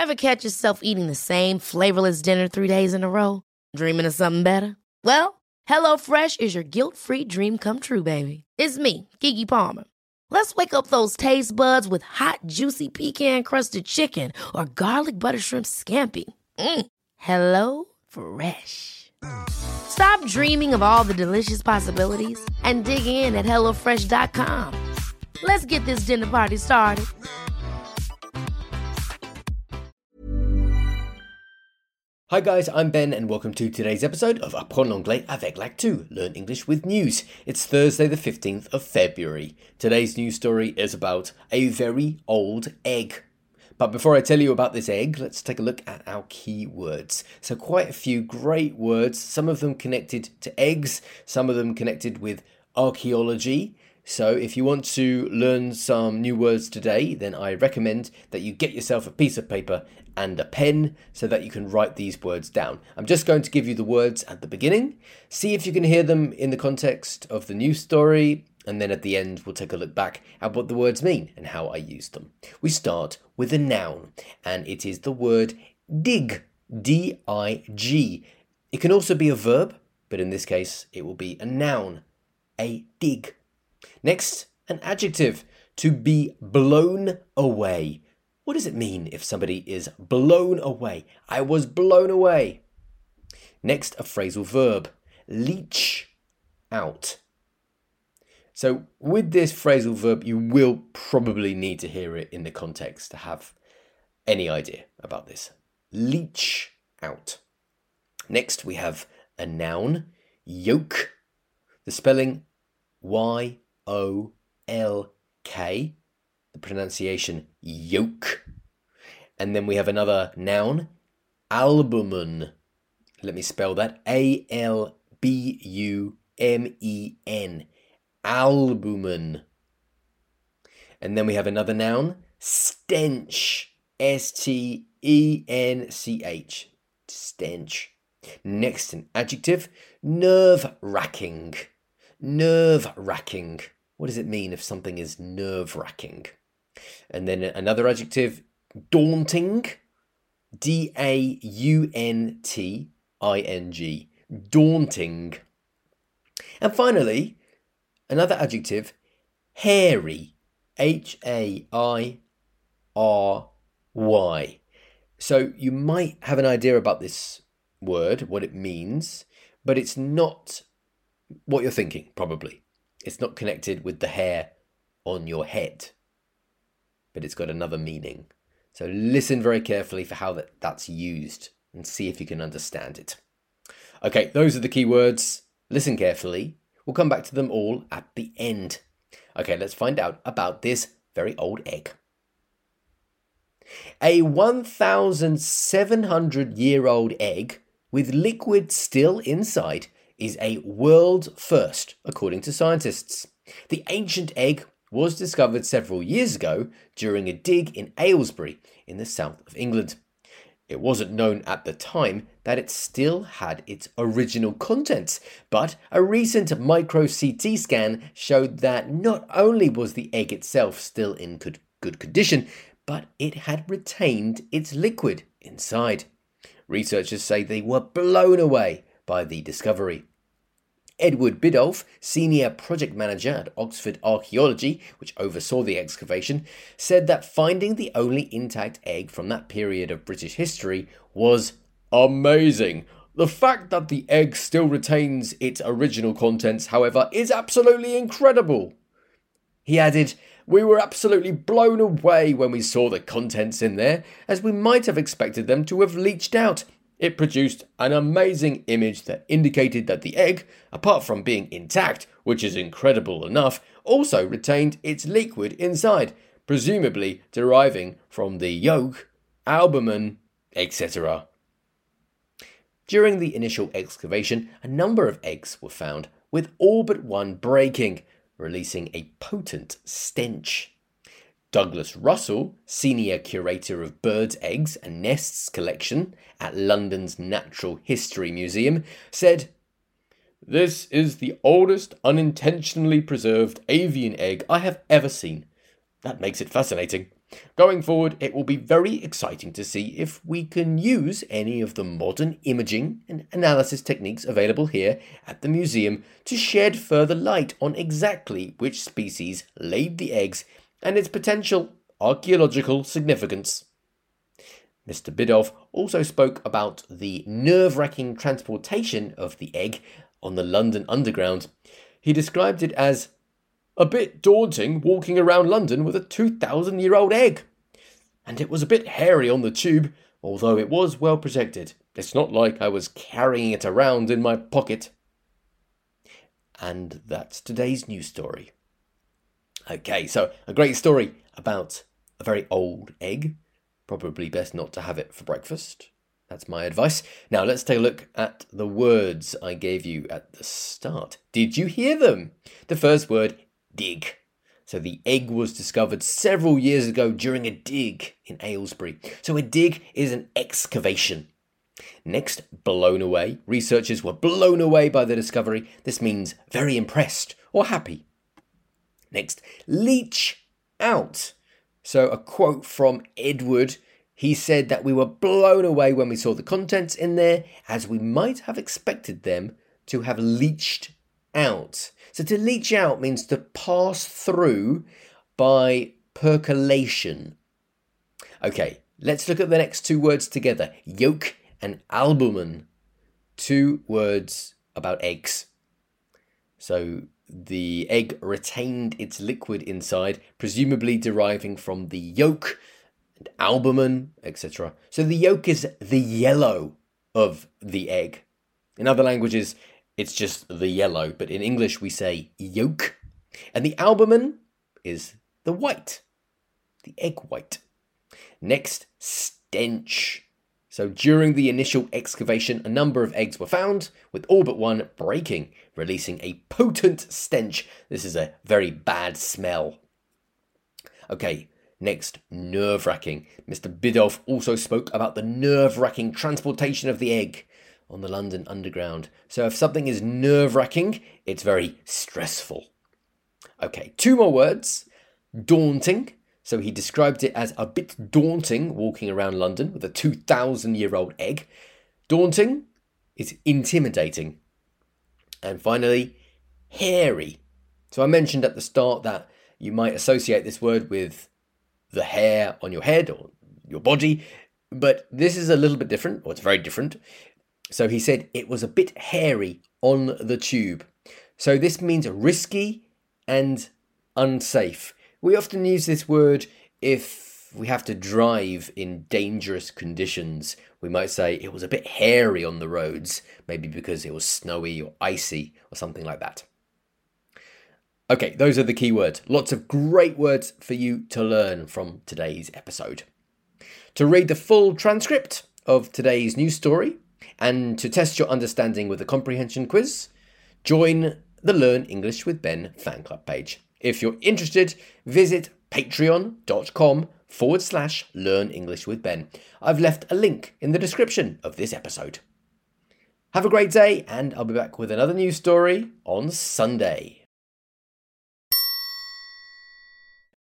Ever catch yourself eating the same flavorless dinner 3 days in a row? Dreaming of something better? Well, HelloFresh is your guilt-free dream come true, baby. It's me, Keke Palmer. Let's wake up those taste buds with hot, juicy pecan-crusted chicken or garlic butter shrimp scampi. Hello Fresh. Stop dreaming of all the delicious possibilities and dig in at HelloFresh.com. Let's get this dinner party started. Hi guys, I'm Ben and welcome to today's episode of Apprendre l'anglais avec Lac2, Learn English with News. It's Thursday the 15th of February. Today's news story is about a very old egg. But before I tell you about this egg, let's take a look at our key words. So quite a few great words, some of them connected to eggs, some of them connected with archaeology. So if you want to learn some new words today, then I recommend that you get yourself a piece of paper and a pen so that you can write these words down. I'm just going to give you the words at the beginning. See if you can hear them in the context of the news story. And then at the end, we'll take a look back at what the words mean and how I use them. We start with a noun, and it is the word dig, D-I-G. It can also be a verb, but in this case, it will be a noun, a dig. Next, an adjective, to be blown away. What does it mean if somebody is blown away? I was blown away. Next, a phrasal verb, leach out. So with this phrasal verb, you will probably need to hear it in the context to have any idea about this. Leach out. Next, we have a noun, yolk. The spelling Y-O-L-K. The pronunciation yolk. And then we have another noun, albumen. Let me spell that. A-L-B-U-M-E-N. Albumen. And then we have another noun, stench. S-T-E-N-C-H. Stench. Next, an adjective, nerve-wracking. Nerve-wracking. What does it mean if something is nerve-wracking? And then another adjective, daunting. D-A-U-N-T-I-N-G. Daunting. And finally, another adjective, hairy. H-A-I-R-Y. So you might have an idea about this word, what it means, but it's not what you're thinking, probably. It's not connected with the hair on your head, but it's got another meaning. So listen very carefully for how that's used and see if you can understand it. Okay, those are the key words. Listen carefully. We'll come back to them all at the end. Okay, let's find out about this very old egg. A 1,700-year-old egg with liquid still inside is a world first, according to scientists. The ancient egg was discovered several years ago during a dig in Aylesbury in the south of England. It wasn't known at the time that it still had its original contents, but a recent micro-CT scan showed that not only was the egg itself still in good condition, but it had retained its liquid inside. Researchers say they were blown away by the discovery. Edward Biddulph, senior project manager at Oxford Archaeology, which oversaw the excavation, said that finding the only intact egg from that period of British history was amazing. The fact that the egg still retains its original contents, however, is absolutely incredible. He added, "We were absolutely blown away when we saw the contents in there, as we might have expected them to have leached out. It produced an amazing image that indicated that the egg, apart from being intact, which is incredible enough, also retained its liquid inside, presumably deriving from the yolk, albumen, etc." During the initial excavation, a number of eggs were found, with all but one breaking, releasing a potent stench. Douglas Russell, senior curator of birds' eggs and nests collection at London's Natural History Museum, said, "This is the oldest unintentionally preserved avian egg I have ever seen. That makes it fascinating. Going forward, it will be very exciting to see if we can use any of the modern imaging and analysis techniques available here at the museum to shed further light on exactly which species laid the eggs and its potential archaeological significance. Mr. Biddulph also spoke about the nerve-wracking transportation of the egg on the London Underground. He described it as a bit daunting walking around London with a 2,000-year-old egg. And it was a bit hairy on the tube, although it was well protected. It's not like I was carrying it around in my pocket. And that's today's news story. Okay, so a great story about a very old egg. Probably best not to have it for breakfast. That's my advice. Now let's take a look at the words I gave you at the start. Did you hear them? The first word, dig. So the egg was discovered several years ago during a dig in Aylesbury. So a dig is an excavation. Next, blown away. Researchers were blown away by the discovery. This means very impressed or happy. Next, leach out. So a quote from Edward. He said that we were blown away when we saw the contents in there, as we might have expected them to have leached out. So to leach out means to pass through by percolation. Okay, let's look at the next two words together. Yolk and albumen. Two words about eggs. So the egg retained its liquid inside, presumably deriving from the yolk and albumen, etc. So the yolk is the yellow of the egg. In other languages, it's just the yellow, but in English we say yolk. And the albumen is the white, the egg white. Next, stench. So during the initial excavation, a number of eggs were found, with all but one breaking, releasing a potent stench. This is a very bad smell. Okay, next, nerve-wracking. Mr. Biddulph also spoke about the nerve-wracking transportation of the egg on the London Underground. So if something is nerve-wracking, it's very stressful. Okay, two more words. Daunting. So he described it as a bit daunting walking around London with a 2,000-year-old egg. Daunting is intimidating. And finally, hairy. So I mentioned at the start that you might associate this word with the hair on your head or your body, but this is a little bit different, or it's very different. So he said it was a bit hairy on the tube. So this means risky and unsafe. We often use this word if we have to drive in dangerous conditions. We might say it was a bit hairy on the roads, maybe because it was snowy or icy or something like that. Okay, those are the key words. Lots of great words for you to learn from today's episode. To read the full transcript of today's news story and to test your understanding with a comprehension quiz, join the Learn English with Ben fan club page. If you're interested, visit patreon.com/Learn English with Ben. I've left a link in the description of this episode. Have a great day, and I'll be back with another news story on Sunday.